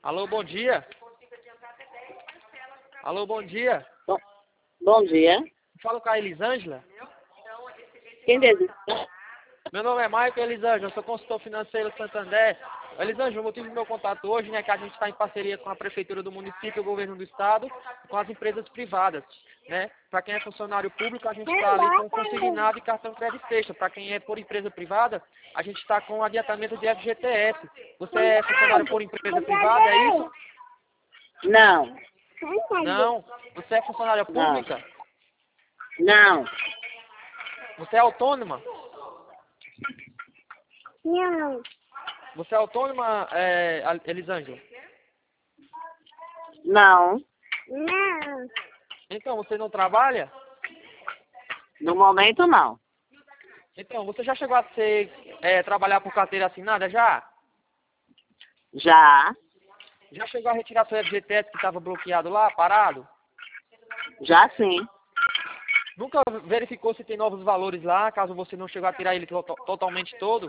Alô, bom dia. Alô, bom dia. Bom dia. Falo com a Elisângela. Quem deseja? Meu nome é Maicon Elisângela, eu sou consultor financeiro do Santander. Elisângela, o motivo do meu contato hoje, né, é que a gente está em parceria com a Prefeitura do município, o Governo do Estado, com as empresas privadas, né? Para quem é funcionário público, a gente está ali com consignado e cartão crédito extra. Para quem é por empresa privada, a gente está com adiantamento de FGTS. Você é funcionário por empresa privada, é isso? Não. Não. Você é funcionária Não. pública? Não. Você é autônoma? Não. Você é autônoma, Elisângela? Não. Não. Então, você não trabalha? No momento, não. Então, você já chegou a trabalhar por carteira assinada já? Já. Já chegou a retirar seu FGTS que estava bloqueado lá, parado? Já sim. Nunca verificou se tem novos valores lá, caso você não chegou a tirar ele totalmente todo?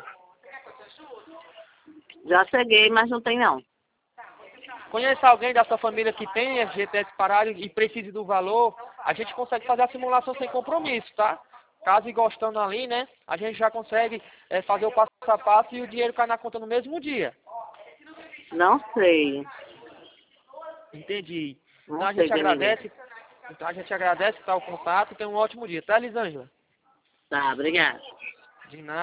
Já cheguei, mas não tem não. Conhece alguém da sua família que tem FGTS parado e precise do valor? A gente consegue fazer a simulação sem compromisso, tá? Caso e gostando ali, né? A gente já consegue fazer o passo a passo e o dinheiro cai na conta no mesmo dia. Não sei. Entendi. Não Então a sei gente de ninguém. agradece. Então a gente agradece, tá, o contato. Tenha um ótimo dia, tá, Elisângela? Tá, obrigada. De nada.